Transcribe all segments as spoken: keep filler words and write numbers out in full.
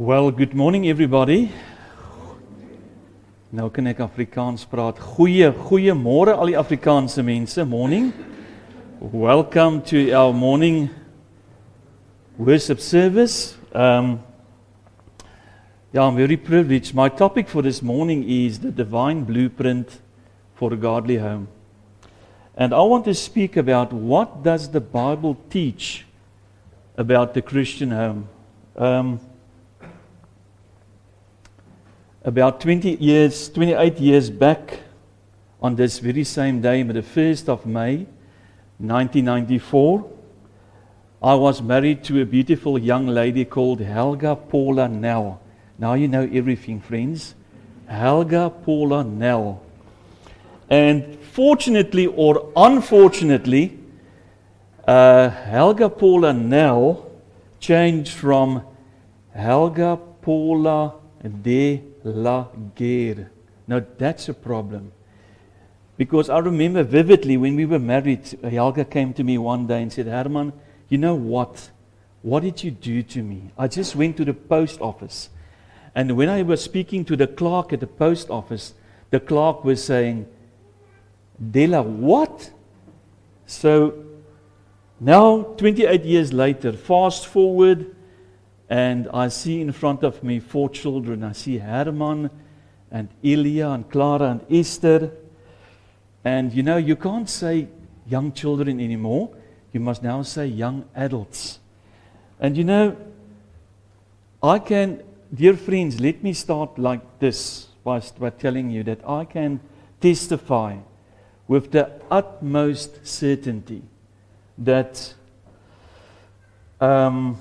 Well, good morning everybody. Nou kan ek Afrikaans praat. Goeie, goeie môre al die Afrikaanse mense. Morning. Welcome to our morning worship service. Um, yeah, I'm very privileged. My topic for this morning is the divine blueprint for a godly home. And I want to speak about what does the Bible teach about the Christian home. Um, About twenty years, twenty-eight years back, on this very same day, the first of May, nineteen ninety-four, I was married to a beautiful young lady called Helga Paula Nell. Now you know everything, friends. Helga Paula Nell. And fortunately or unfortunately, uh, Helga Paula Nell changed from Helga Paula de la Guerre. Now that's a problem. Because I remember vividly when we were married, Helga came to me one day and said, Herman, you know what? What did you do to me? I just went to the post office. And when I was speaking to the clerk at the post office, the clerk was saying, Della, what? So now, twenty-eight years later, fast forward, and I see in front of me four children. I see Herman and Ilya and Clara and Esther. And you know, you can't say young children anymore. You must now say young adults. And you know, I can, dear friends, let me start like this by, by telling you that I can testify with the utmost certainty that um,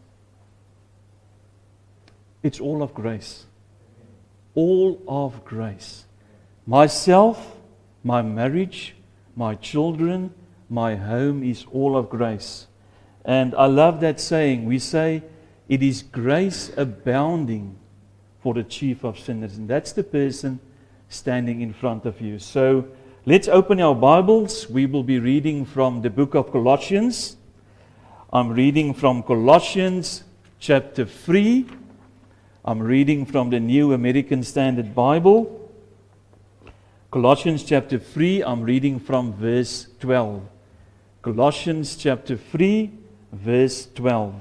it's all of grace. All of grace. Myself, my marriage, my children, my home is all of grace. And I love that saying. We say, it is grace abounding for the chief of sinners. And that's the person standing in front of you. So let's open our Bibles. We will be reading from the book of Colossians. I'm reading from Colossians chapter three. I'm reading from the New American Standard Bible. Colossians chapter three, I'm reading from verse twelve. Colossians chapter three, verse twelve.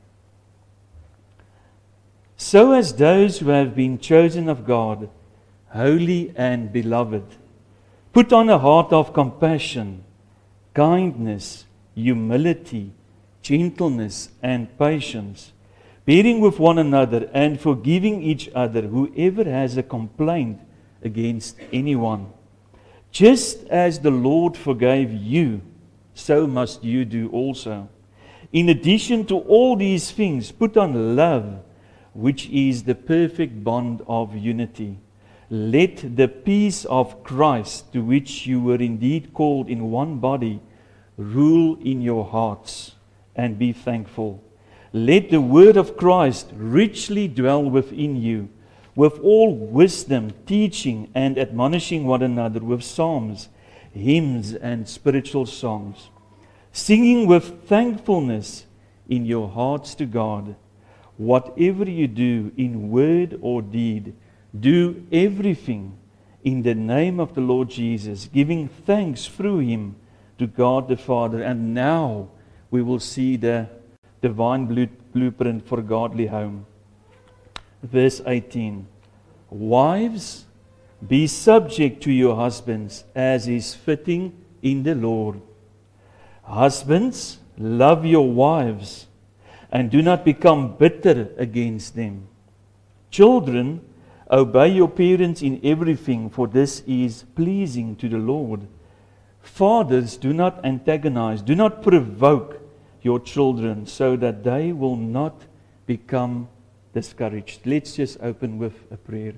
So as those who have been chosen of God, holy and beloved, put on a heart of compassion, kindness, humility, gentleness, and patience, bearing with one another and forgiving each other, whoever has a complaint against anyone. Just as the Lord forgave you, so must you do also. In addition to all these things, put on love, which is the perfect bond of unity. Let the peace of Christ, to which you were indeed called in one body, rule in your hearts, and be thankful. Let the word of Christ richly dwell within you, with all wisdom, teaching and admonishing one another with psalms, hymns, and spiritual songs, singing with thankfulness in your hearts to God. Whatever you do in word or deed, do everything in the name of the Lord Jesus, giving thanks through Him to God the Father. And now we will see the divine blueprint for a godly home. Verse eighteen. Wives, be subject to your husbands as is fitting in the Lord. Husbands, love your wives and do not become bitter against them. Children, obey your parents in everything, for this is pleasing to the Lord. Fathers, do not antagonize, do not provoke your children, so that they will not become discouraged. Let's just open with a prayer.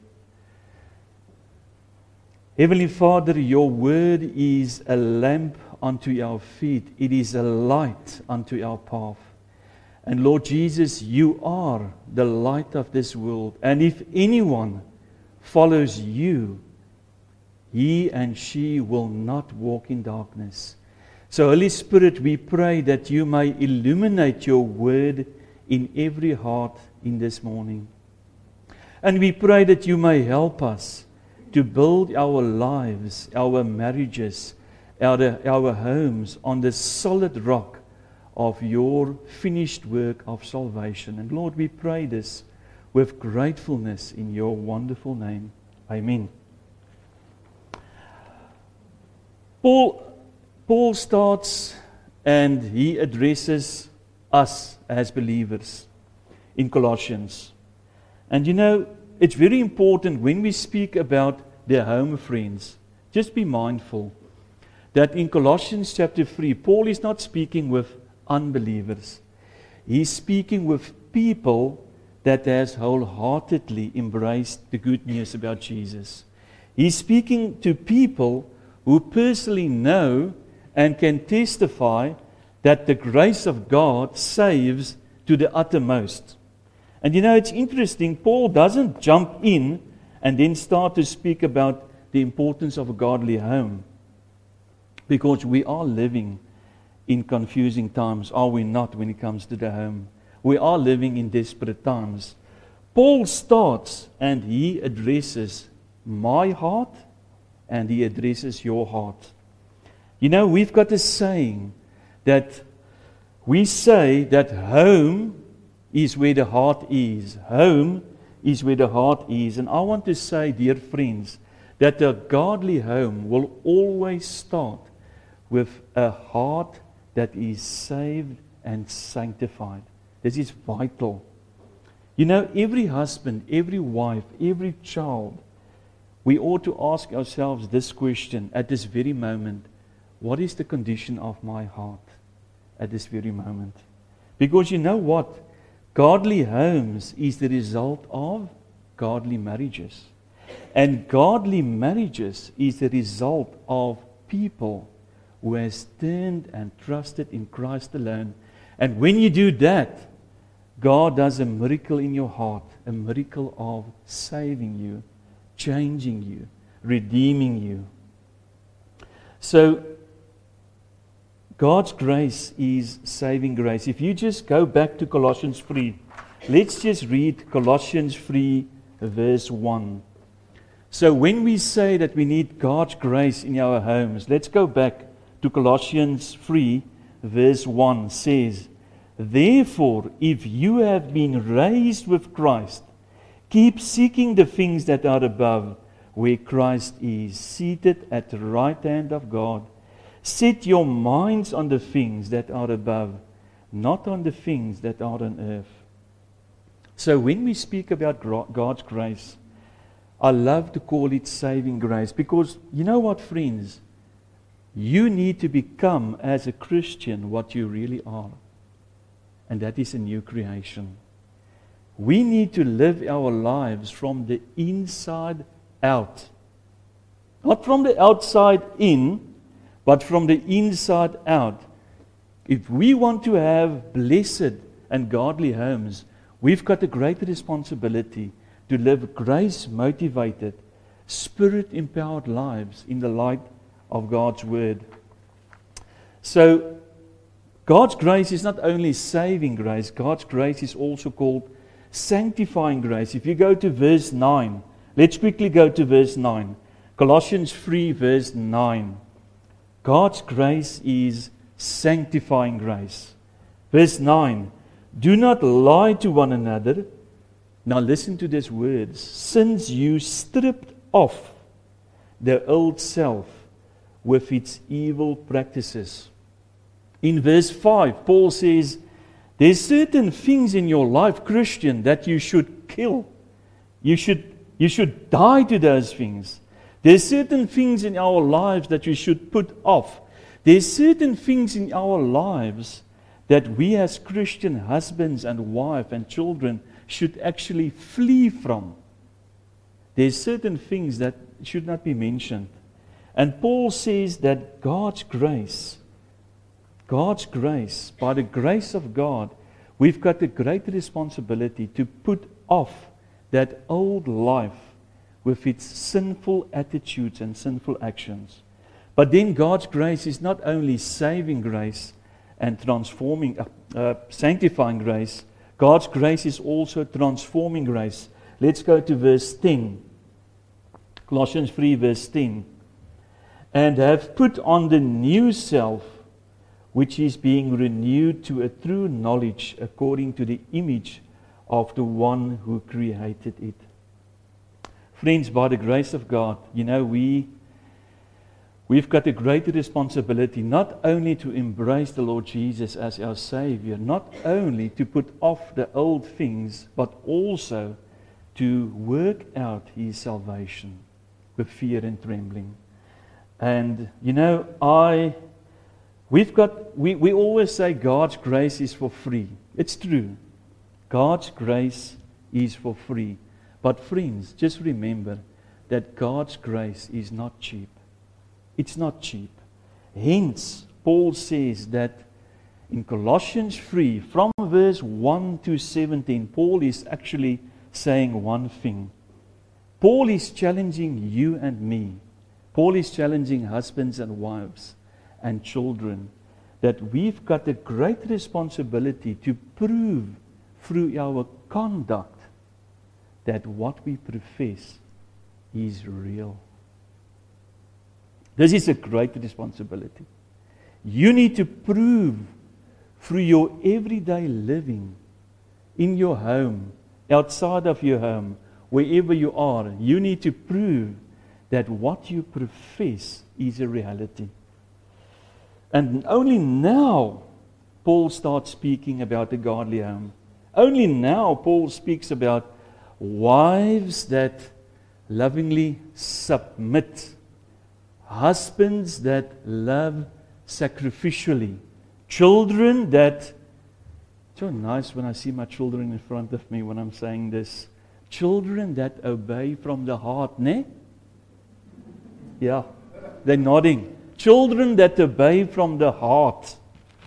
Heavenly Father, your word is a lamp unto our feet. It is a light unto our path. And Lord Jesus, you are the light of this world. And if anyone follows you, he and she will not walk in darkness. So Holy Spirit, we pray that you may illuminate your word in every heart in this morning. And we pray that you may help us to build our lives, our marriages, our, our homes on the solid rock of your finished work of salvation. And Lord, we pray this with gratefulness in your wonderful name. Amen. Paul, Paul starts and he addresses us as believers in Colossians. And you know, it's very important when we speak about their home friends, just be mindful that in Colossians chapter three, Paul is not speaking with unbelievers. He's speaking with people that has wholeheartedly embraced the good news about Jesus. He's speaking to people who personally know and can testify that the grace of God saves to the uttermost. And you know, it's interesting, Paul doesn't jump in and then start to speak about the importance of a godly home. Because we are living in confusing times, are we not, when it comes to the home? We are living in desperate times. Paul starts and he addresses my heart and he addresses your heart. You know, we've got a saying that we say that home is where the heart is. Home is where the heart is. And I want to say, dear friends, that a godly home will always start with a heart that is saved and sanctified. This is vital. You know, every husband, every wife, every child, we ought to ask ourselves this question at this very moment. What is the condition of my heart at this very moment? Because you know what? Godly homes is the result of godly marriages. And godly marriages is the result of people who has turned and trusted in Christ alone. And when you do that, God does a miracle in your heart, a miracle of saving you, changing you, redeeming you. So, God's grace is saving grace. If you just go back to Colossians three, let's just read Colossians three, verse one. So when we say that we need God's grace in our homes, let's go back to Colossians three, verse one, says, "Therefore, if you have been raised with Christ, keep seeking the things that are above, where Christ is, seated at the right hand of God. Set your minds on the things that are above, not on the things that are on earth." So when we speak about God's grace, I love to call it saving grace, because you know what, friends? You need to become, as a Christian, what you really are. And that is a new creation. We need to live our lives from the inside out. Not from the outside in, but from the inside out. If we want to have blessed and godly homes, we've got a great responsibility to live grace-motivated, Spirit-empowered lives in the light of God's Word. So, God's grace is not only saving grace, God's grace is also called sanctifying grace. If you go to verse nine, let's quickly go to verse nine. Colossians three, verse nine. God's grace is sanctifying grace. Verse nine, "Do not lie to one another." Now listen to these words. "Since you stripped off the old self with its evil practices." In verse five, Paul says, there's certain things in your life, Christian, that you should kill. You should, you should die to those things. There's certain things in our lives that we should put off. There's certain things in our lives that we as Christian husbands and wives and children should actually flee from. There's certain things that should not be mentioned. And Paul says that God's grace, God's grace, by the grace of God, we've got a great responsibility to put off that old life with its sinful attitudes and sinful actions. But then God's grace is not only saving grace and transforming, uh, uh, sanctifying grace. God's grace is also transforming grace. Let's go to verse ten. Colossians three, verse ten. And have put on the new self, which is being renewed to a true knowledge according to the image of the one who created it. Friends, by the grace of God, you know, we, we've got a great responsibility not only to embrace the Lord Jesus as our Savior, not only to put off the old things, but also to work out His salvation with fear and trembling. And, you know, I, we've got, we, we always say God's grace is for free. It's true. God's grace is for free. But friends, just remember that God's grace is not cheap. It's not cheap. Hence, Paul says that in Colossians three, from verse one to seventeen, Paul is actually saying one thing. Paul is challenging you and me. Paul is challenging husbands and wives and children that we've got a great responsibility to prove through our conduct that what we profess is real. This is a great responsibility. You need to prove through your everyday living, in your home, outside of your home, wherever you are, you need to prove that what you profess is a reality. And only now Paul starts speaking about the godly home. Only now Paul speaks about wives that lovingly submit, husbands that love sacrificially, children that, it's so nice when I see my children in front of me when I'm saying this, children that obey from the heart, ne? Yeah, they're nodding. Children that obey from the heart.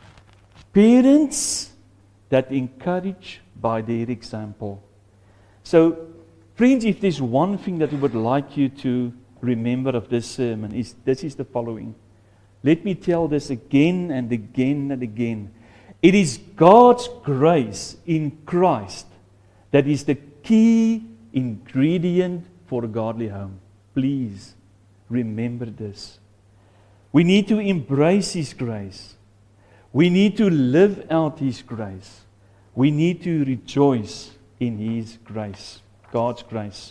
Parents that encourage by their example. So, friends, if there's one thing that we would like you to remember of this sermon, is this is the following. Let me tell this again and again and again. It is God's grace in Christ that is the key ingredient for a godly home. Please remember this. We need to embrace His grace. We need to live out His grace. We need to rejoice in His grace, God's grace.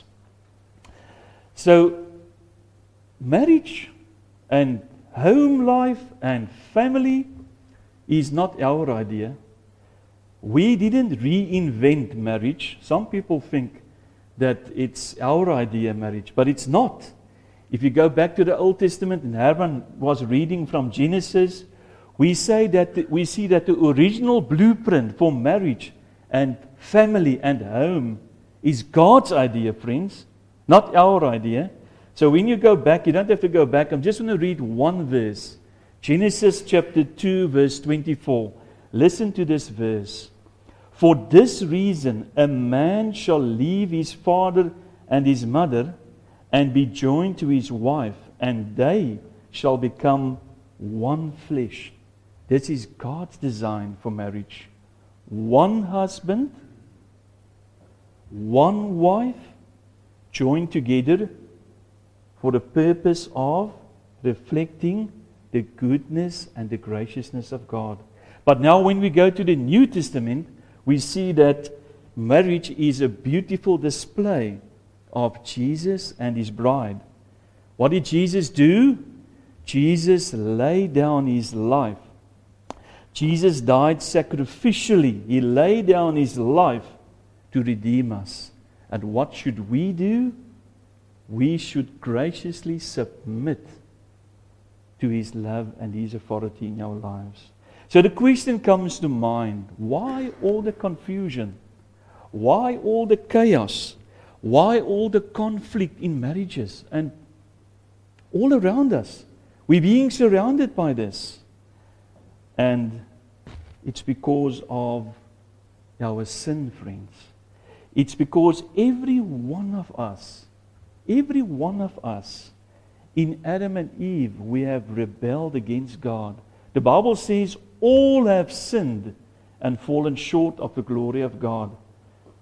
So, marriage and home life and family is not our idea. We didn't reinvent marriage. Some people think that it's our idea, marriage, but it's not. If you go back to the Old Testament, and Herman was reading from Genesis, we say that we see that the original blueprint for marriage and family and home is God's idea, friends, not our idea. So when you go back, you don't have to go back. I'm just going to read one verse. Genesis chapter two, verse twenty-four. Listen to this verse. For this reason, a man shall leave his father and his mother and be joined to his wife, and they shall become one flesh. This is God's design for marriage. One husband, one wife, joined together for the purpose of reflecting the goodness and the graciousness of God. But now when we go to the New Testament, we see that marriage is a beautiful display of Jesus and His bride. What did Jesus do? Jesus laid down His life. Jesus died sacrificially. He laid down His life to redeem us. And what should we do? We should graciously submit to His love and His authority in our lives. So the question comes to mind, why all the confusion? Why all the chaos? Why all the conflict in marriages and all around us? We're being surrounded by this. And it's because of our sin, friends. It's because every one of us, every one of us, in Adam and Eve, we have rebelled against God. The Bible says all have sinned and fallen short of the glory of God.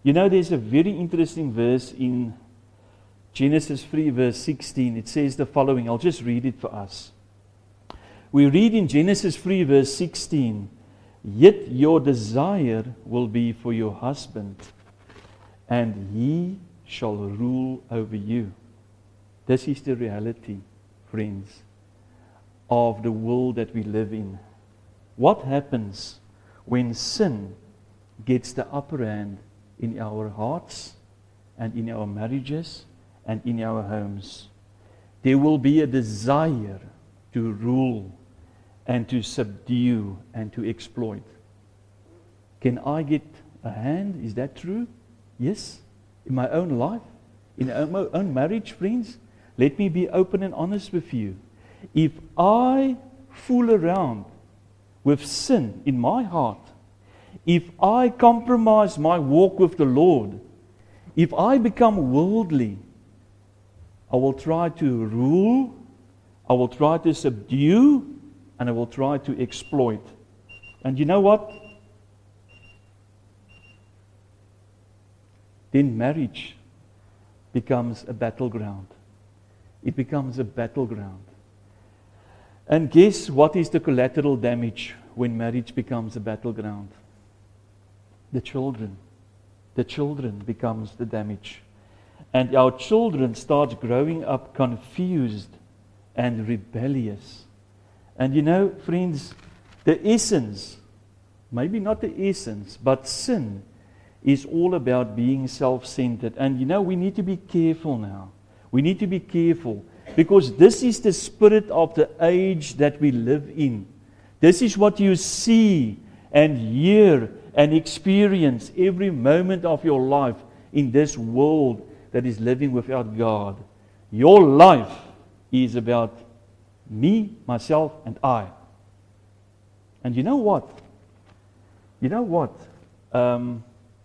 You know, there's a very interesting verse in Genesis three, verse sixteen. It says the following. I'll just read it for us. We read in Genesis three, verse sixteen, "Yet your desire will be for your husband, and he shall rule over you." This is the reality, friends, of the world that we live in. What happens when sin gets the upper hand in our hearts and in our marriages and in our homes? There will be a desire to rule and to subdue and to exploit. Can I get a hand? Is that true? Yes. In my own life, in my own marriage, friends, let me be open and honest with you. If I fool around with sin in my heart, if I compromise my walk with the Lord, if I become worldly, I will try to rule, I will try to subdue, and I will try to exploit. And you know what? Then marriage becomes a battleground. It becomes a battleground. And guess what is the collateral damage when marriage becomes a battleground? The children. The children becomes the damage. And our children start growing up confused and rebellious. And you know, friends, the essence, maybe not the essence, but sin is all about being self-centered. And you know, we need to be careful now. We need to be careful because this is the spirit of the age that we live in. This is what you see and hear and experience every moment of your life in this world that is living without God. Your life is about me, myself, and I. And you know what? You know what? Um,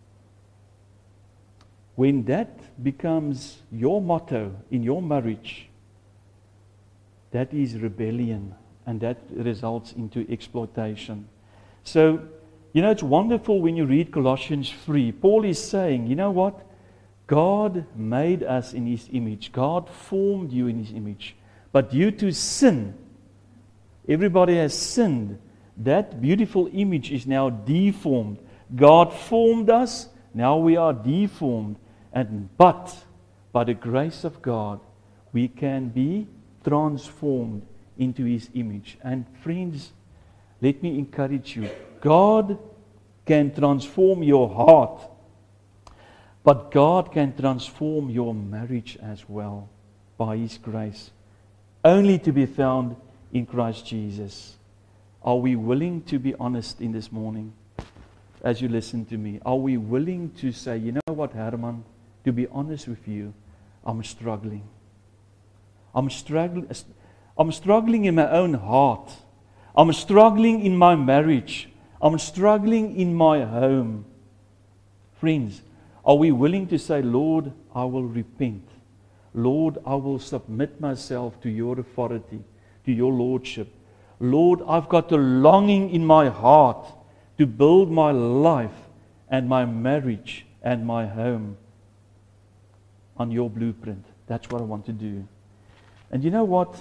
when that becomes your motto in your marriage, that is rebellion, and that results into exploitation. So, you know, it's wonderful when you read Colossians three. Paul is saying, you know what? God made us in His image. God formed you in His image. But due to sin, everybody has sinned. That beautiful image is now deformed. God formed us, now we are deformed. And but by the grace of God, we can be transformed into His image. And friends, let me encourage you. God can transform your heart, but God can transform your marriage as well by His grace, only to be found in Christ Jesus. Are we willing to be honest in this morning as you listen to me? Are we willing to say, you know what, Herman, to be honest with you, I'm struggling. I'm struggling. I'm struggling in my own heart. I'm struggling in my marriage. I'm struggling in my home. Friends, are we willing to say, Lord, I will repent. Lord, I will submit myself to your authority, to your lordship. Lord, I've got a longing in my heart to build my life and my marriage and my home on your blueprint. That's what I want to do. And you know what?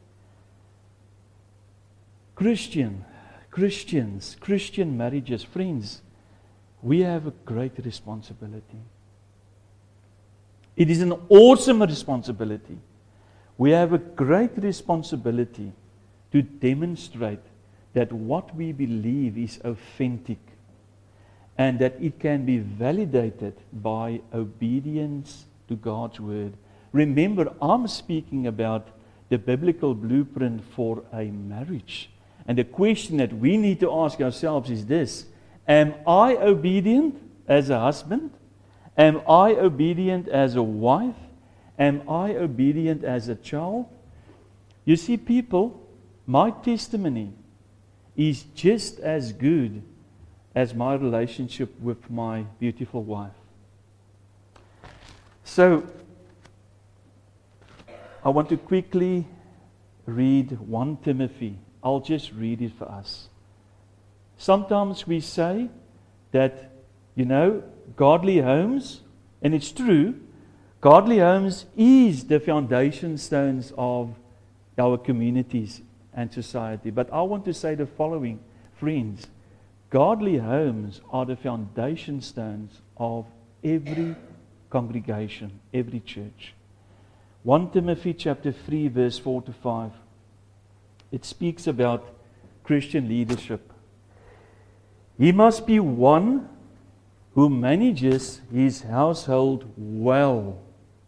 Christian, Christians, Christian marriages, friends, we have a great responsibility. It is an awesome responsibility. We have a great responsibility to demonstrate that what we believe is authentic and that it can be validated by obedience to God's word. Remember, I'm speaking about the biblical blueprint for a marriage. And the question that we need to ask ourselves is this: am I obedient as a husband? Am I obedient as a wife? Am I obedient as a child? You see, people, my testimony is just as good as my relationship with my beautiful wife. So, I want to quickly read First Timothy. I'll just read it for us. Sometimes we say that, you know, godly homes, and it's true, godly homes is the foundation stones of our communities and society. But I want to say the following, friends. Godly homes are the foundation stones of every congregation, every church. First Timothy chapter three, verse four to five. It speaks about Christian leadership. He must be one who manages his household well,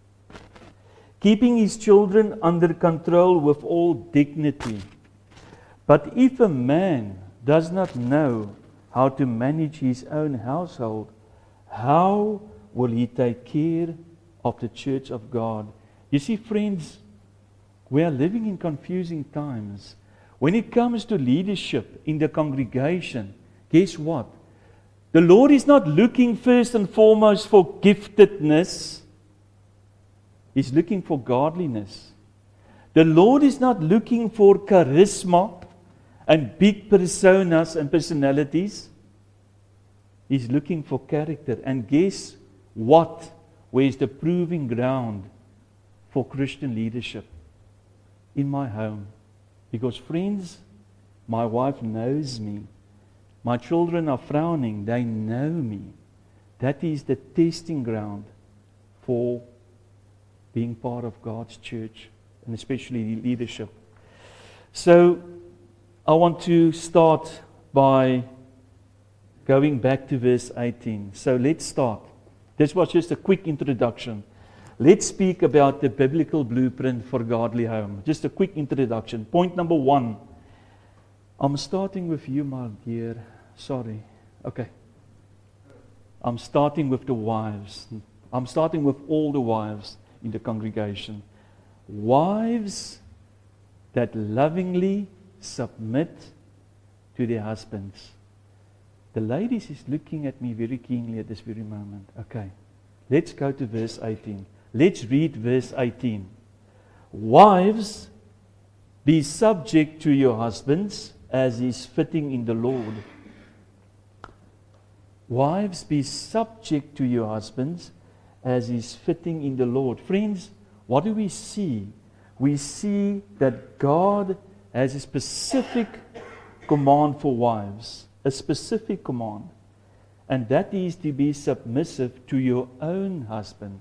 keeping his children under control with all dignity. But if a man does not know how to manage his own household, how will he take care of the church of God? You see, friends, we are living in confusing times. When it comes to leadership in the congregation, guess what? The Lord is not looking first and foremost for giftedness. He's looking for godliness. The Lord is not looking for charisma and big personas and personalities. He's looking for character. And guess what? Where is the proving ground for Christian leadership? In my home. Because friends, my wife knows me. My children are frowning. They know me. That is the testing ground for being part of God's church, and especially leadership. So, I want to start by going back to verse eighteen. So let's start. This was just a quick introduction. Let's speak about the biblical blueprint for godly home. Just a quick introduction. Point number one. I'm starting with you, my dear. Sorry. Okay. I'm starting with the wives. I'm starting with all the wives in the congregation. Wives that lovingly submit to their husbands. The ladies is looking at me very keenly at this very moment. Okay, let's go to verse eighteen. Let's read verse eighteen. Wives, be subject to your husbands as is fitting in the Lord. Wives, be subject to your husbands as is fitting in the Lord. Friends, what do we see? We see that God has a specific command for wives, a specific command, and that is to be submissive to your own husband.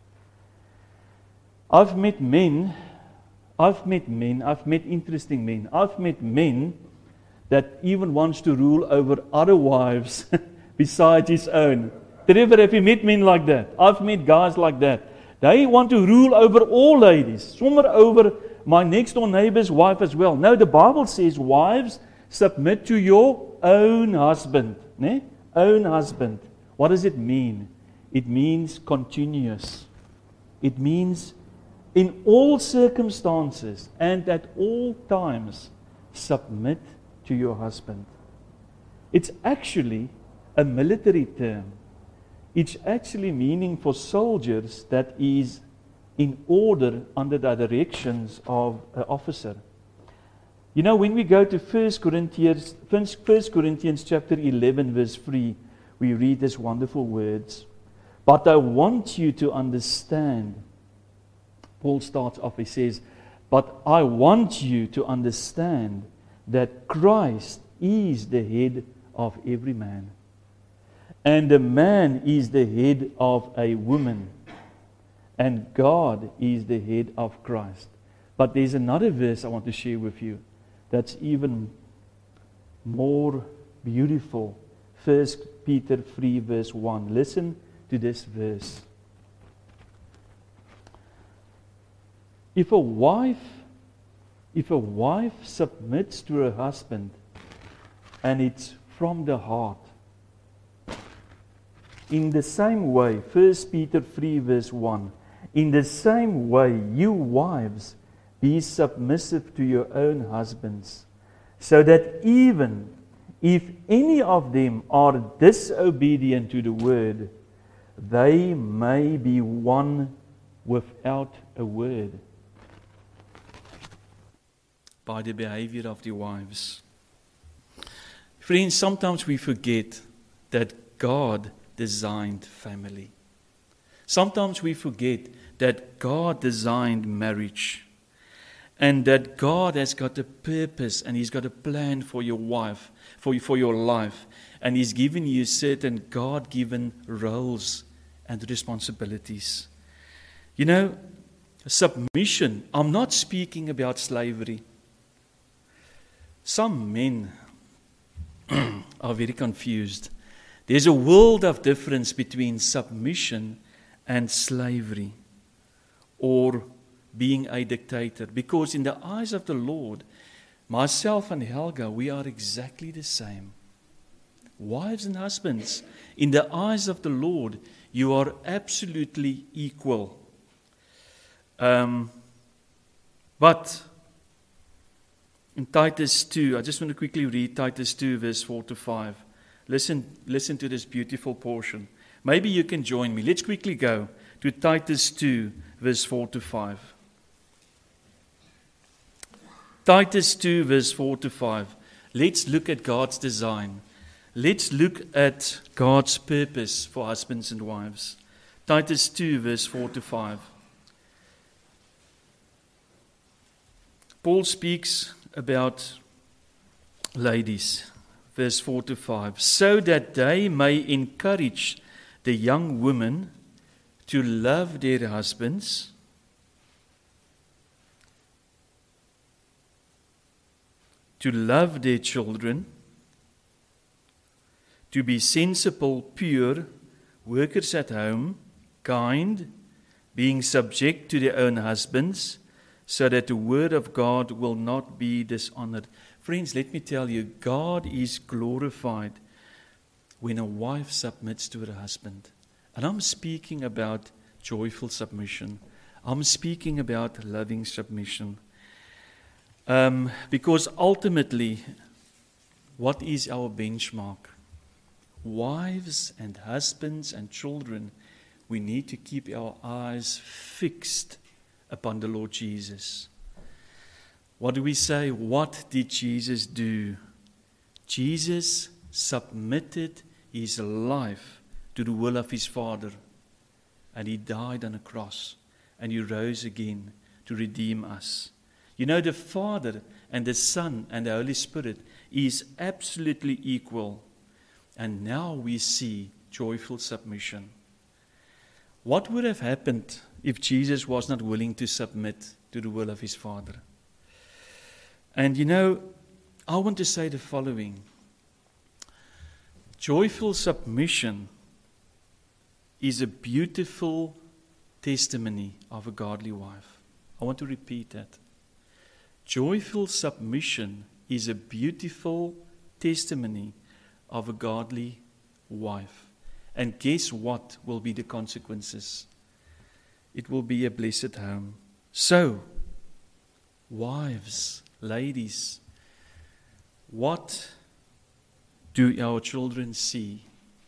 I've met men, I've met men, I've met interesting men, I've met men that even wants to rule over other wives besides his own. Trevor, have you met men like that? I've met guys like that. They want to rule over all ladies, somewhere over my next door neighbor's wife as well. No, the Bible says, wives, submit to your own husband. Ne? Own husband. What does it mean? It means continuous. It means in all circumstances and at all times, submit to your husband. It's actually a military term. It's actually meaning for soldiers that is in order under the directions of an officer. You know, when we go to First Corinthians, First Corinthians chapter eleven, verse three, we read these wonderful words. But I want you to understand. Paul starts off, he says, but I want you to understand that Christ is the head of every man. And a man is the head of a woman. And God is the head of Christ. But there's another verse I want to share with you that's even more beautiful. First Peter three, verse one. Listen to this verse. If a wife, if a wife submits to her husband, and it's from the heart, in the same way, First Peter three, verse one, in the same way, you wives, be submissive to your own husbands, so that even if any of them are disobedient to the word, they may be won without a word by the behavior of the wives. Friends, sometimes we forget that God designed family. Sometimes we forget that God designed marriage and that God has got a purpose and He's got a plan for your wife, for, for your life. And He's given you certain God-given roles and responsibilities. You know, submission, I'm not speaking about slavery. Some men are very confused. There's a world of difference between submission and slavery, or being a dictator. Because in the eyes of the Lord, myself and Helga, we are exactly the same. Wives and husbands, in the eyes of the Lord, you are absolutely equal. Um, but in Titus two, I just want to quickly read Titus two, verse four to five. Listen, listen to this beautiful portion. Maybe you can join me. Let's quickly go to Titus two, verse four to five. Titus two, verse four to five. Let's look at God's design. Let's look at God's purpose for husbands and wives. Titus two, verse four to five. Paul speaks about ladies, verse four to five, so that they may encourage the young women to love their husbands, to love their children, to be sensible, pure, workers at home, kind, being subject to their own husbands, so that the word of God will not be dishonored. Friends, let me tell you, God is glorified when a wife submits to her husband. And I'm speaking about joyful submission. I'm speaking about loving submission. Um, because ultimately, what is our benchmark? Wives and husbands and children, we need to keep our eyes fixed upon the Lord Jesus. What do we say? What did Jesus do? Jesus submitted His life to the will of His Father, and He died on a cross, and He rose again to redeem us. You know, the Father and the Son and the Holy Spirit is absolutely equal, and now we see joyful submission. What would have happened if Jesus was not willing to submit to the will of His Father? And you know, I want to say the following. Joyful submission is a beautiful testimony of a godly wife. I want to repeat that. Joyful submission is a beautiful testimony of a godly wife. And guess what will be the consequences? It will be a blessed home. So, wives, ladies, what do our children see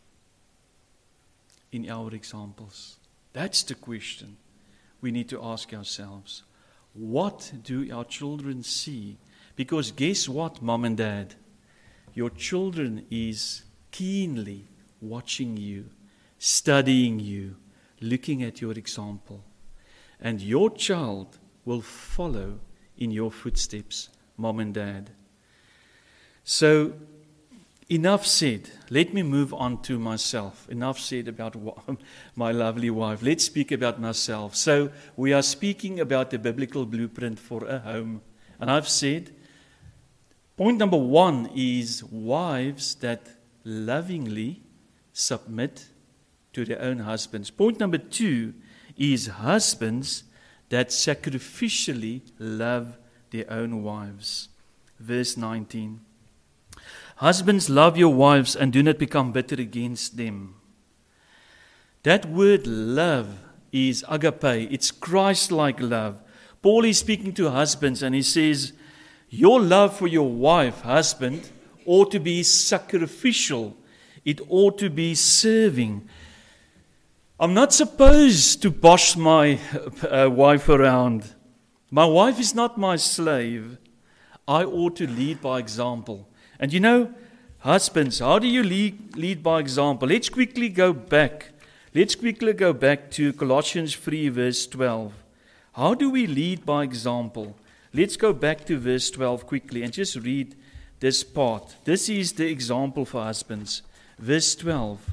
in our examples? That's the question we need to ask ourselves. What do our children see? Because guess what, mom and dad? Your children is keenly watching you, studying you, looking at your example. And your child will follow in your footsteps, mom and dad. So, enough said. Let me move on to myself. Enough said about my lovely wife. Let's speak about myself. So, we are speaking about the biblical blueprint for a home. And I've said, point number one is wives that lovingly submit to their own husbands. Point number two is husbands that sacrificially love their own wives. Verse nineteen. Husbands, love your wives and do not become bitter against them. That word love is agape. It's Christ-like love. Paul is speaking to husbands and he says, your love for your wife, husband, ought to be sacrificial. It ought to be serving. I'm not supposed to boss my uh, wife around. My wife is not my slave. I ought to lead by example. And you know, Husbands, how do you lead, lead by example? Let's quickly go back. Let's quickly go back to Colossians three, verse twelve. How do we lead by example? Let's go back to verse twelve quickly and just read this part. This is the example for husbands. Verse twelve.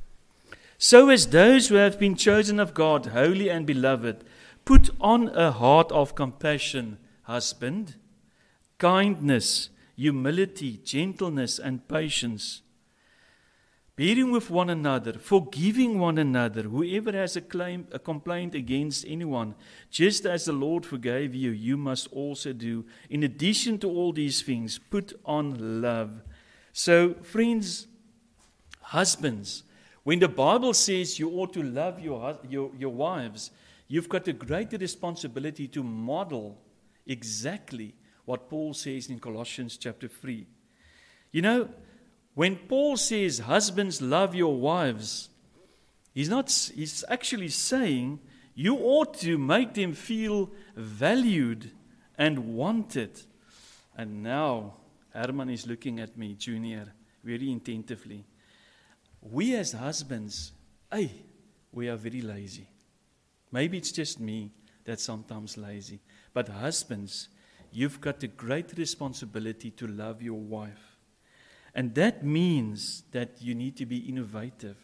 So as those who have been chosen of God, holy and beloved, put on a heart of compassion, husband, kindness, humility, gentleness, and patience, bearing with one another, forgiving one another, whoever has a claim, a complaint against anyone, just as the Lord forgave you, you must also do. In addition to all these things, put on love. So, friends, husbands, when the Bible says you ought to love your, your, your wives, you've got a great responsibility to model exactly what Paul says in Colossians chapter three. You know, when Paul says, husbands, love your wives, he's not, he's actually saying you ought to make them feel valued and wanted. And now, Herman is looking at me, Junior, very attentively. We as husbands, hey, we are very lazy. Maybe it's just me that's sometimes lazy. But husbands, you've got a great responsibility to love your wife. And that means that you need to be innovative.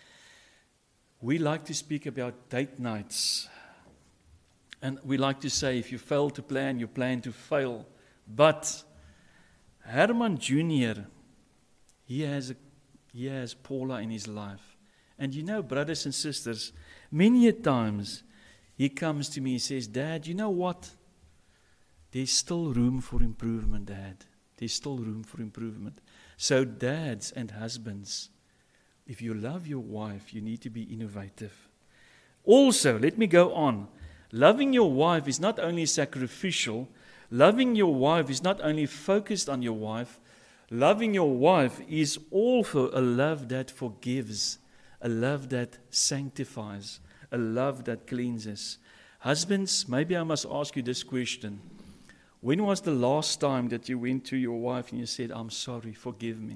We like to speak about date nights. And we like to say, if you fail to plan, you plan to fail. But Herman Junior, he has a He has Paula in his life. And you know, brothers and sisters, many a times he comes to me and says, Dad, you know what? There's still room for improvement, Dad. There's still room for improvement. So dads and husbands, if you love your wife, you need to be innovative. Also, let me go on. Loving your wife is not only sacrificial. Loving your wife is not only focused on your wife. Loving your wife is also a love that forgives, a love that sanctifies, a love that cleanses. Husbands, maybe I must ask you this question. When was the last time that you went to your wife and you said, I'm sorry, forgive me?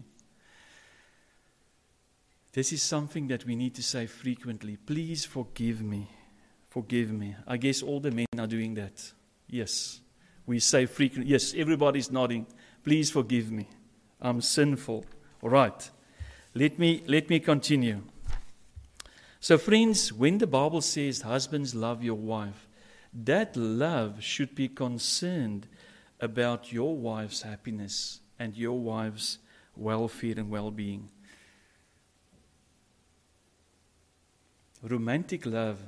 This is something that we need to say frequently. Please forgive me. Forgive me. I guess all the men are doing that. Yes. We say frequently, yes, everybody's nodding. Please forgive me. I'm sinful. All right. Let me, let me continue. So friends, when the Bible says, husbands, love your wife, that love should be concerned about your wife's happiness and your wife's welfare and well-being. Romantic love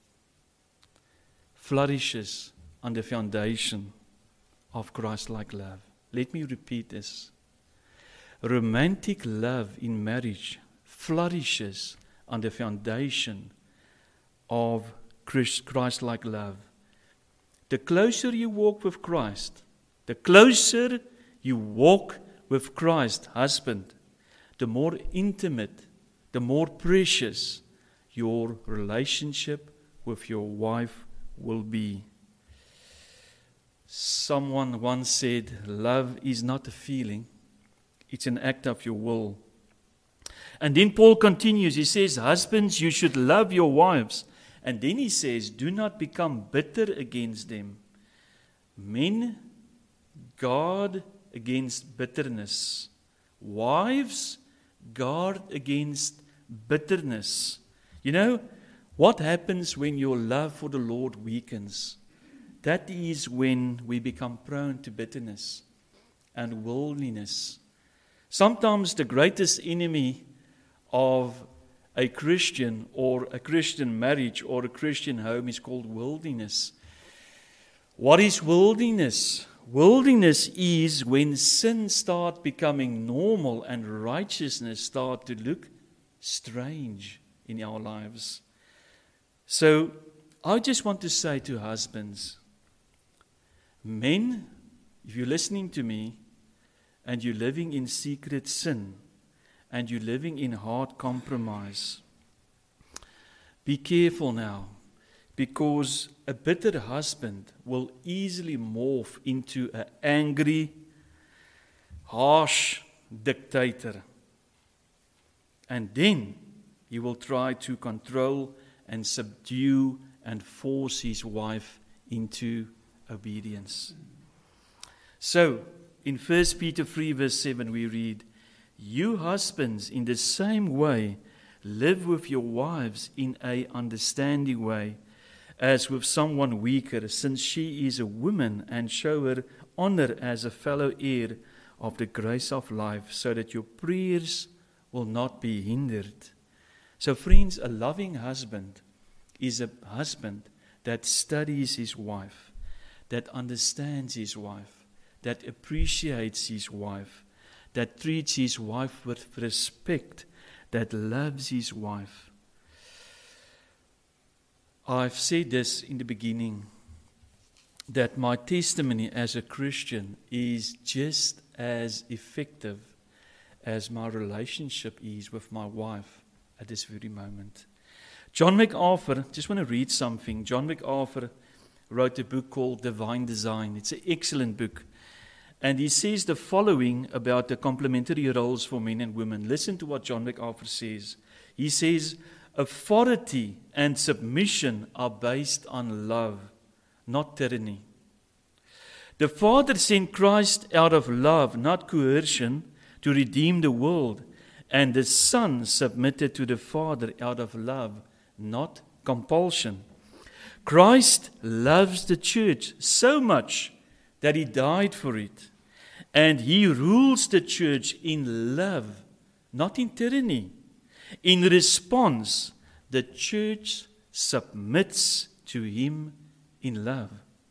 flourishes on the foundation of Christ-like love. Let me repeat this. Romantic love in marriage flourishes on the foundation of Christ-like love. The closer you walk with Christ, the closer you walk with Christ, husband, the more intimate, the more precious your relationship with your wife will be. Someone once said, love is not a feeling, it's an act of your will. And then Paul continues, he says, husbands, you should love your wives. And then he says, do not become bitter against them. Men, guard against bitterness. Wives, guard against bitterness. You know, what happens when your love for the Lord weakens? That is when we become prone to bitterness and worldliness. Sometimes the greatest enemy of a Christian or a Christian marriage or a Christian home is called worldliness. What is worldliness? Worldliness is when sin starts becoming normal and righteousness starts to look strange in our lives. So I just want to say to husbands, men, if you're listening to me and you're living in secret sin and you're living in hard compromise, be careful now, because a bitter husband will easily morph into an angry, harsh, dictator. And then he will try to control and subdue and force his wife into obedience. So, in First Peter three verse seven we read, "You husbands, in the same way, live with your wives in a understanding way, as with someone weaker, since she is a woman, and show her honor as a fellow heir of the grace of life, so that your prayers will not be hindered." So friends, a loving husband is a husband that studies his wife, that understands his wife, that appreciates his wife, that treats his wife with respect, that loves his wife. I've said this in the beginning, that my testimony as a Christian is just as effective as my relationship is with my wife at this very moment. John MacArthur, just want to read something. John MacArthur wrote a book called Divine Design. It's an excellent book. And he says the following about the complementary roles for men and women. Listen to what John MacArthur says. He says, authority and submission are based on love, not tyranny. The Father sent Christ out of love, not coercion, to redeem the world. And the Son submitted to the Father out of love, not compulsion. Christ loves the church so much that he died for it. And he rules the church in love, not in tyranny. In response, the church submits to him in love.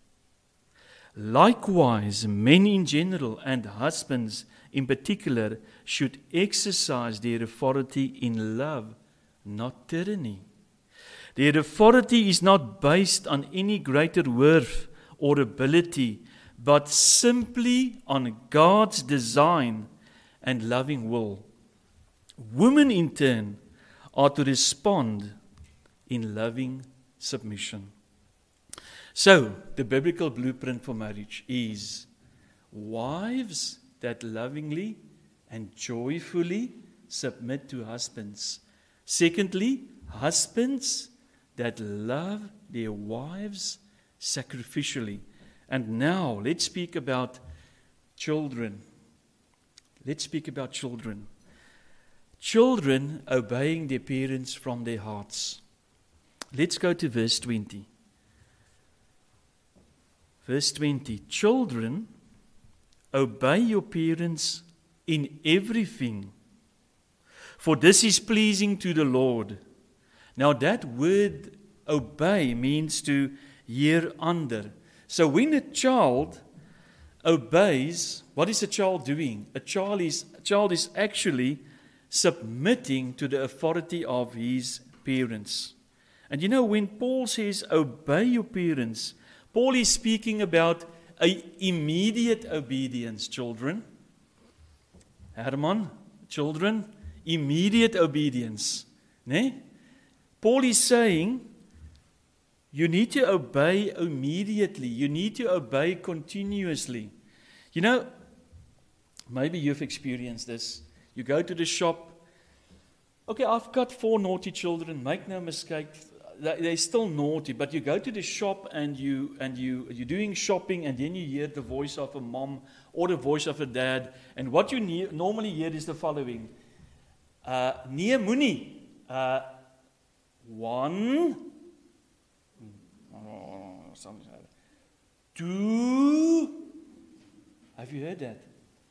Likewise, men in general and husbands in particular should exercise their authority in love, not tyranny. Their authority is not based on any greater worth or ability, but simply on God's design and loving will. Women, in turn, are to respond in loving submission. So, the biblical blueprint for marriage is wives that lovingly and joyfully submit to husbands. Secondly, husbands that love their wives sacrificially. And now, let's speak about children. Let's speak about children. Children obeying their parents from their hearts. Let's go to verse twenty. Verse twenty. Children, obey your parents in everything, for this is pleasing to the Lord. Now that word obey means to hear under. So when a child obeys, what is a child doing? A child is, a child is actually submitting to the authority of his parents. And you know, when Paul says, obey your parents, Paul is speaking about an immediate obedience, children. Herman, children, immediate obedience. Ne? Paul is saying, you need to obey immediately. You need to obey continuously. You know, maybe you've experienced this. You go to the shop. Okay, I've got four naughty children. Make no mistake, they're still naughty. But you go to the shop and you and you you're doing shopping, and then you hear the voice of a mom or the voice of a dad. And what you ne- normally hear is the following: uh, "Nee, moenie. Uh, one, oh, something like that. Two. Have you heard that?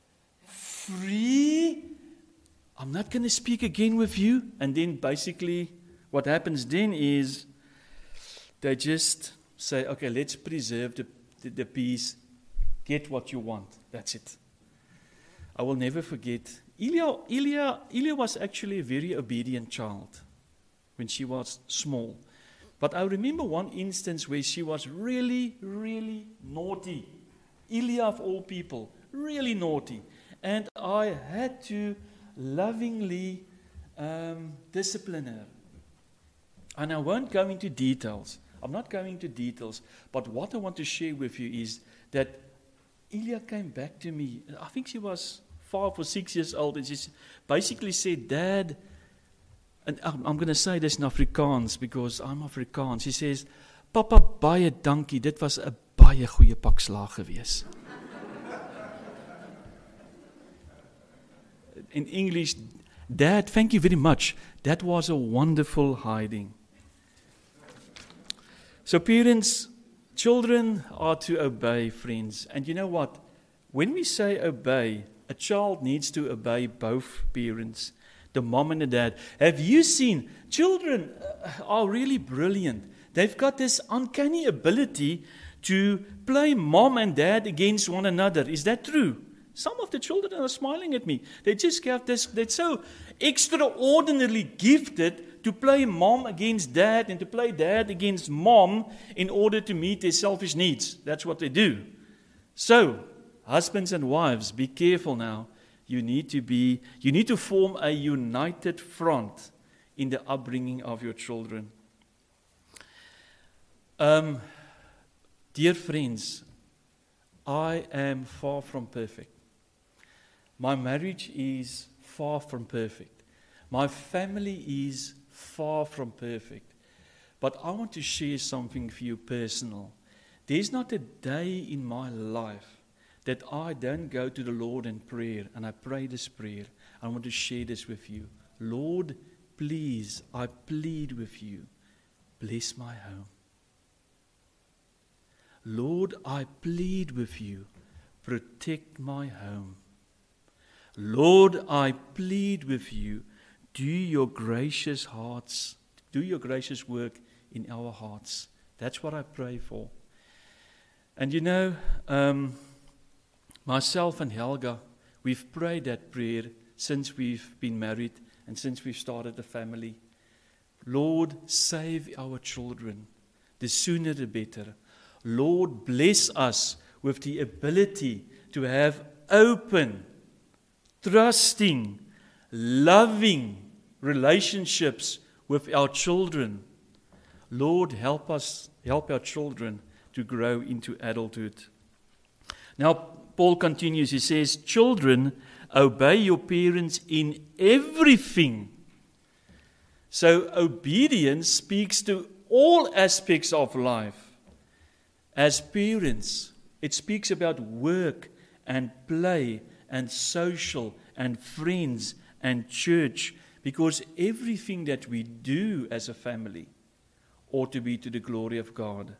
Three. I'm not going to speak again with you." And then basically what happens then is they just say, okay, let's preserve the, the, the peace. Get what you want. That's it. I will never forget. Ilya, Ilya, Ilya was actually a very obedient child when she was small. But I remember one instance where she was really, really naughty. Ilya of all people, really naughty. And I had to lovingly um, discipline her. And I won't go into details. I'm not going into details. But what I want to share with you is that Ilya came back to me. I think she was five or six years old, and she basically said, Dad, and I'm going to say this in Afrikaans because I'm Afrikaans. She says, Papa, baie dankie, dit was 'n baie goeie pak slaag gewees. In English, Dad, thank you very much. That was a wonderful hiding. So parents, children are to obey, friends. And you know what? When we say obey, a child needs to obey both parents, the mom and the dad. Have you seen, children are really brilliant. They've got this uncanny ability to play mom and dad against one another. Is that true? Some of the children are smiling at me. They just have this, they're so extraordinarily gifted to play mom against dad and to play dad against mom in order to meet their selfish needs. That's what they do. So, husbands and wives, be careful now. You need to be, you need to form a united front in the upbringing of your children. Um, dear friends, I am far from perfect. My marriage is far from perfect. My family is far from perfect. But I want to share something for you personal. There's not a day in my life that I don't go to the Lord in prayer, and I pray this prayer. I want to share this with you. Lord, please, I plead with you, bless my home. Lord, I plead with you, protect my home. Lord, I plead with you, do your gracious hearts, do your gracious work in our hearts. That's what I pray for. And you know, um, myself and Helga, we've prayed that prayer since we've been married and since we've started a family. Lord, save our children. The sooner the better. Lord, bless us with the ability to have open, trusting, loving relationships with our children. Lord, help us, help our children to grow into adulthood. Now, Paul continues, he says, children, obey your parents in everything. So obedience speaks to all aspects of life. As parents, it speaks about work and play and social and friends and church, because everything that we do as a family ought to be to the glory of God.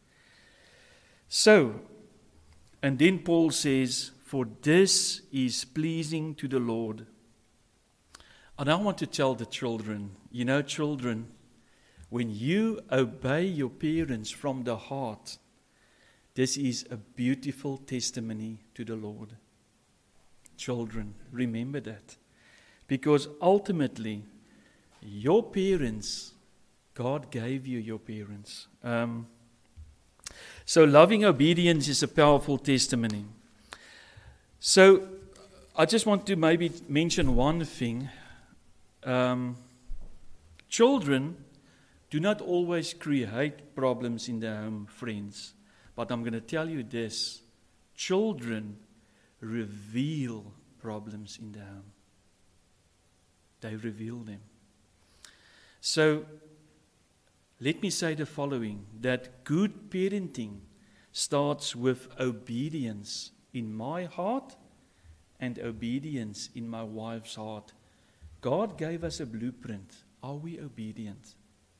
So, and then Paul says, for this is pleasing to the Lord. And I want to tell the children, you know, children, when you obey your parents from the heart, this is a beautiful testimony to the Lord. Children, remember that. Because ultimately, your parents, God gave you your parents. Um, so loving obedience is a powerful testimony. So I just want to maybe mention one thing. Um, children do not always create problems in their home, friends. But I'm going to tell you this. Children reveal problems in the home. They reveal them. So, let me say the following, that good parenting starts with obedience in my heart and obedience in my wife's heart. God gave us a blueprint. Are we obedient?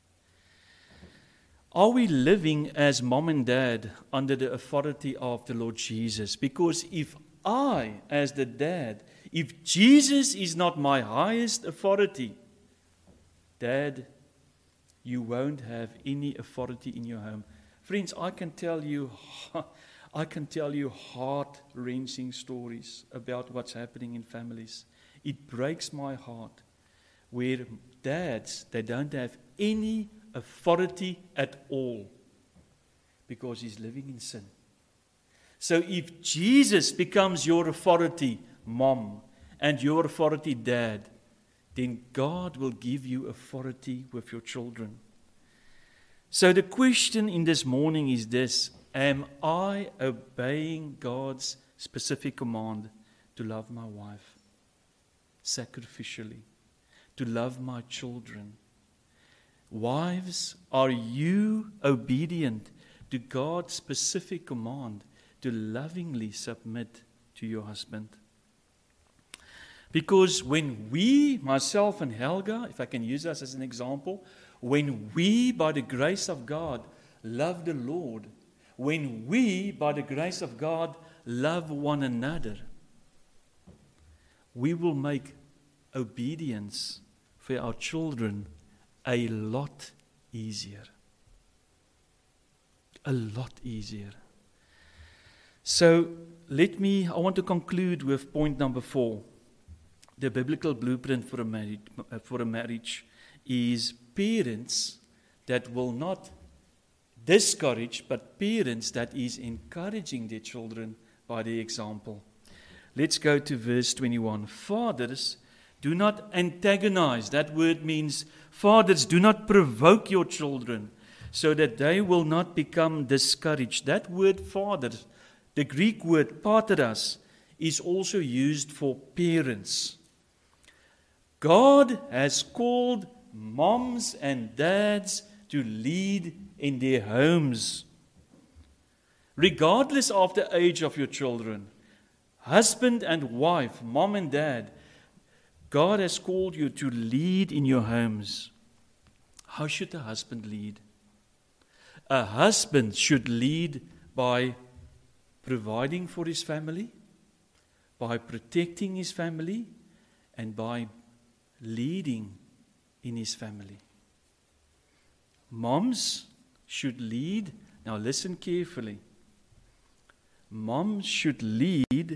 Are we living as mom and dad under the authority of the Lord Jesus? Because if I, as the dad, if Jesus is not my highest authority, Dad, you won't have any authority in your home. Friends, I can tell you, I can tell you heart-wrenching stories about what's happening in families. It breaks my heart where dads, they don't have any authority at all because he's living in sin. So if Jesus becomes your authority, mom, and your authority, dad, then God will give you authority with your children. So the question in this morning is this: am I obeying God's specific command to love my wife sacrificially, to love my children. Wives, are you obedient to God's specific command to lovingly submit to your husband? Because when we, myself and Helga, if I can use us as an example, when we, by the grace of God, love the Lord, when we, by the grace of God, love one another, we will make obedience for our children a lot easier. A lot easier. So, let me, I want to conclude with point number four. The biblical blueprint for a marriage, for a marriage is parents that will not discourage, but parents that is encouraging their children by the example. Let's go to verse twenty-one. Fathers, do not antagonize. That word means, fathers, do not provoke your children so that they will not become discouraged. That word fathers, the Greek word pateras, is also used for parents. God has called moms and dads to lead in their homes. Regardless of the age of your children, husband and wife, mom and dad, God has called you to lead in your homes. How should a husband lead? A husband should lead by providing for his family, by protecting his family, and by leading in his family. Moms should lead. Now listen carefully. Moms should lead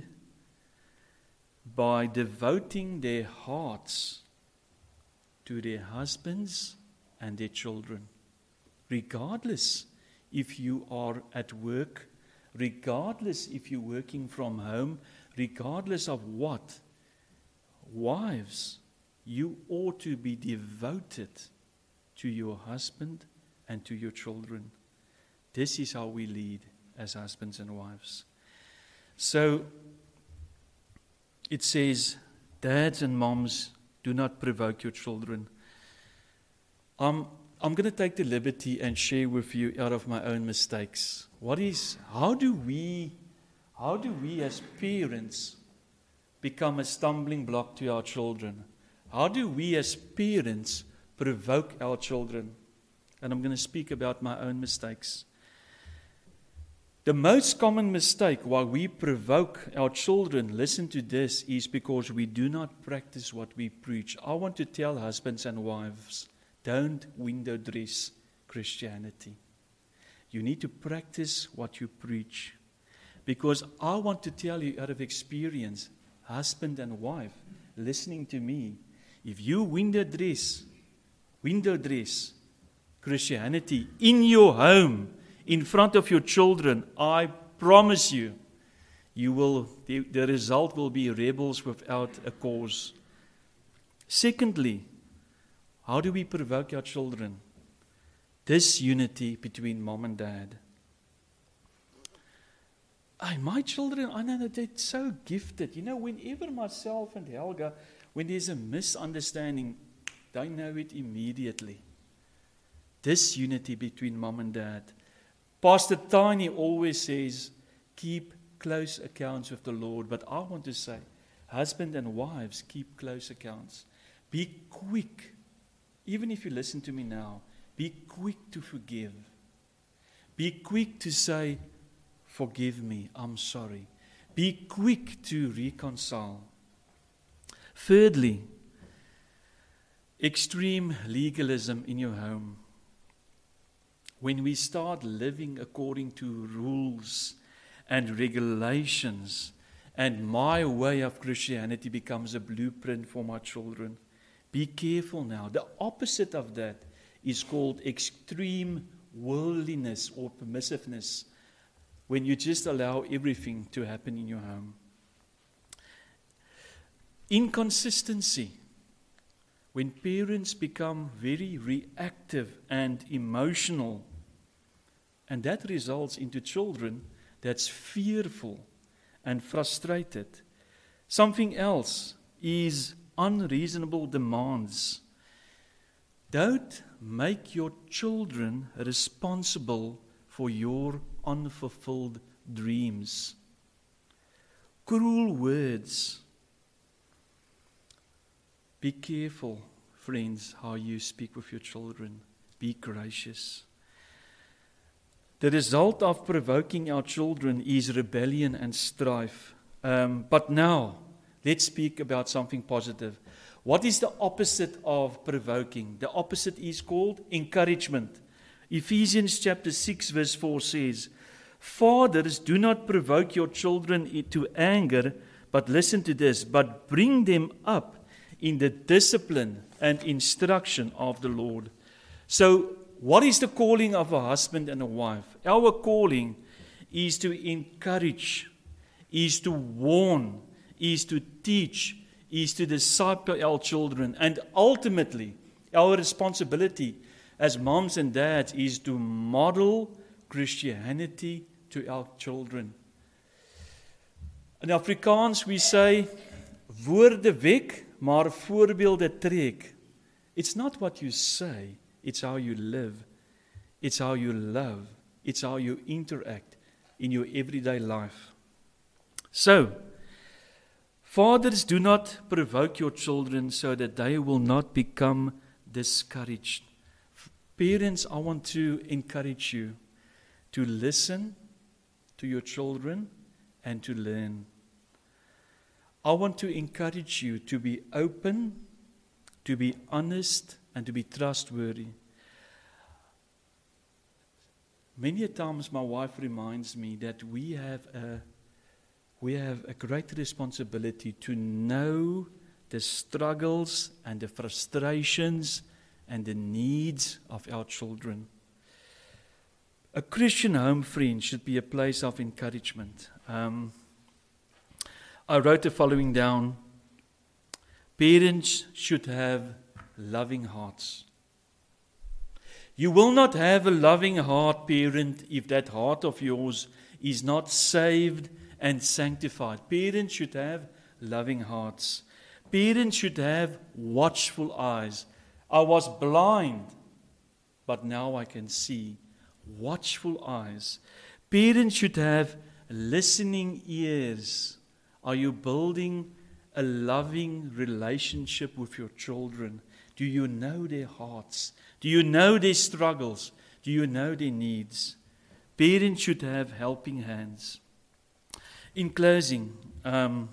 by devoting their hearts to their husbands and their children. Regardless if you are at work, regardless if you're working from home, regardless of what, wives, you ought to be devoted to your husband and to your children. This is how we lead as husbands and wives. So, it says, dads and moms, do not provoke your children. Um, I'm going to take the liberty and share with you out of my own mistakes. What is, how do we, how do we as parents become a stumbling block to our children? How do we as parents provoke our children? And I'm going to speak about my own mistakes. The most common mistake why we provoke our children, listen to this, is because we do not practice what we preach. I want to tell husbands and wives, don't window dress Christianity. You need to practice what you preach. Because I want to tell you out of experience, husband and wife, listening to me, if you window dress, window dress Christianity in your home, in front of your children, I promise you, you will. The, the result will be rebels without a cause. Secondly, how do we provoke our children? Disunity between mom and dad. I, my children, I know that they're so gifted. You know, whenever myself and Helga, when there's a misunderstanding, they know it immediately. Disunity between mom and dad. Pastor Tiny always says, keep close accounts with the Lord. But I want to say, husband and wives, keep close accounts. Be quick, even if you listen to me now, be quick to forgive. Be quick to say, forgive me, I'm sorry. Be quick to reconcile. Thirdly, extreme legalism in your home. When we start living according to rules and regulations, and my way of Christianity becomes a blueprint for my children, be careful now. The opposite of that is called extreme worldliness or permissiveness, when you just allow everything to happen in your home. Inconsistency. When parents become very reactive and emotional, and that results into children that's fearful and frustrated, Something else is unreasonable demands. Don't make your children responsible for your unfulfilled dreams. Cruel words. Be careful, friends, how you speak with your children. Be gracious. The result of provoking our children is rebellion and strife. Um, but now, let's speak about something positive. What is the opposite of provoking? The opposite is called encouragement. Ephesians chapter six verse four says, Fathers, do not provoke your children into anger, but listen to this, but bring them up in the discipline and instruction of the Lord. So, what is the calling of a husband and a wife? Our calling is to encourage, is to warn, is to teach, is to disciple our children. And ultimately, our responsibility as moms and dads is to model Christianity to our children. In Afrikaans we say, woorde wek, maar voorbeelde trek. It's not what you say, it's how you live. It's how you love. It's how you interact in your everyday life. So, fathers, do not provoke your children so that they will not become discouraged. Parents, I want to encourage you to listen to your children and to learn. I want to encourage you to be open, to be honest, and to be trustworthy. Many times my wife reminds me that we have a we have a great responsibility to know the struggles and the frustrations and the needs of our children. A Christian home, friend, should be a place of encouragement. Um, I wrote the following down. Parents should have loving hearts. You will not have a loving heart, parent, if that heart of yours is not saved and sanctified. Parents should have loving hearts. Parents should have watchful eyes. I was blind, but now I can see. Watchful eyes. Parents should have listening ears. Are you building a loving relationship with your children? Do you know their hearts? Do you know their struggles? Do you know their needs? Parents should have helping hands. In closing, um,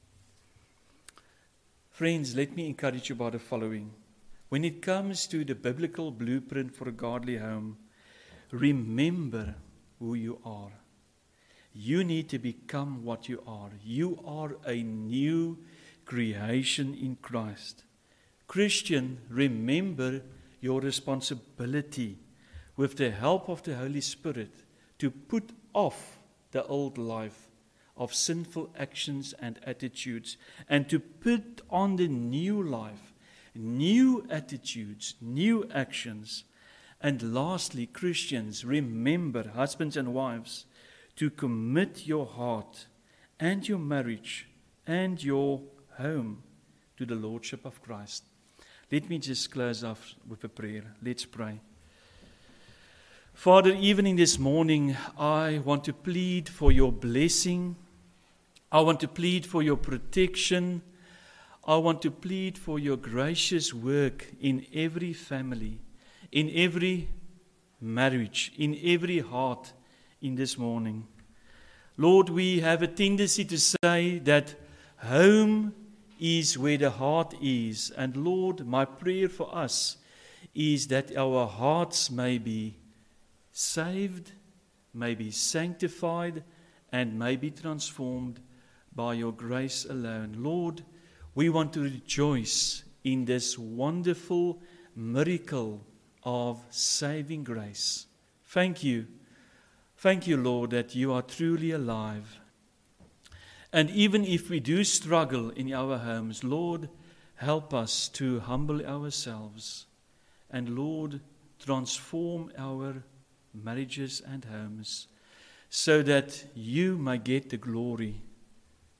friends, let me encourage you about the following. When it comes to the biblical blueprint for a godly home, remember who you are. You need to become what you are. You are a new creation in Christ. Christian, remember your responsibility with the help of the Holy Spirit to put off the old life of sinful actions and attitudes and to put on the new life, new attitudes, new actions. And lastly, Christians, remember, husbands and wives, to commit your heart and your marriage and your home to the Lordship of Christ. Let me just close off with a prayer. Let's pray. Father, even in this morning, I want to plead for your blessing. I want to plead for your protection. I want to plead for your gracious work in every family, in every marriage, in every heart in this morning. Lord, we have a tendency to say that home is where the heart is. And Lord, my prayer for us is that our hearts may be saved, may be sanctified, and may be transformed by your grace alone. Lord, we want to rejoice in this wonderful miracle of saving grace. Thank you. Thank you, Lord, that you are truly alive. And even if we do struggle in our homes, Lord, help us to humble ourselves. And Lord, transform our marriages and homes so that you may get the glory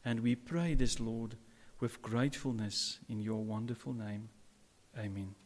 And we pray this, Lord, with gratefulness in your wonderful name. Amen.